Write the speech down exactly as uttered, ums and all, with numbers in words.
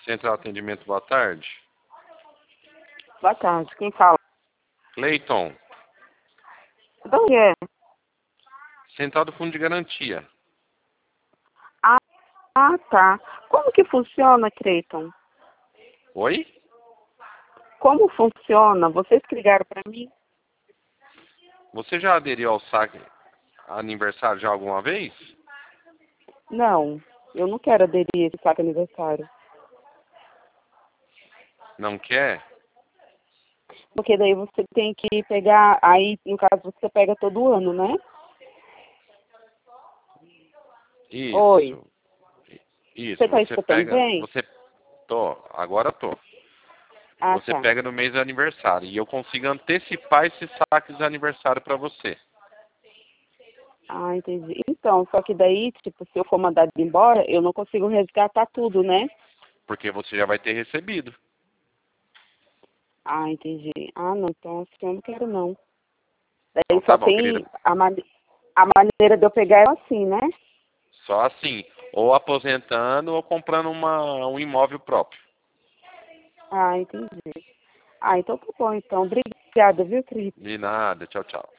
Central Atendimento, boa tarde. Boa tarde, quem fala? Cleiton, De onde é? Central do Fundo de Garantia. Ah, ah, tá. Como que funciona, Cleiton? Oi? Como funciona? Vocês que ligaram para mim? Você já aderiu ao saque aniversário já alguma vez? Não, eu não quero aderir a esse saque aniversário. Não quer? Porque daí você tem que pegar, aí no caso você pega todo ano, né? Isso. Oi. Isso, Você tá você escutando pega, bem? você tô, agora tô. Ah, Você tá. pega no mês do aniversário e eu consigo antecipar esses saques de aniversário para você. Ah, entendi. Então, só que daí, tipo, se eu for mandado embora, eu não consigo resgatar tudo, né? Porque você já vai ter recebido. Ah, entendi. Ah, não, então assim eu não quero não. Então Daí tá só bom, querida. tem a, mane a maneira de eu pegar é assim, né? Só assim, ou aposentando ou comprando uma, um imóvel próprio. Ah, entendi. Ah, então tá bom, então. Obrigada, viu, Cris? De nada, tchau, tchau.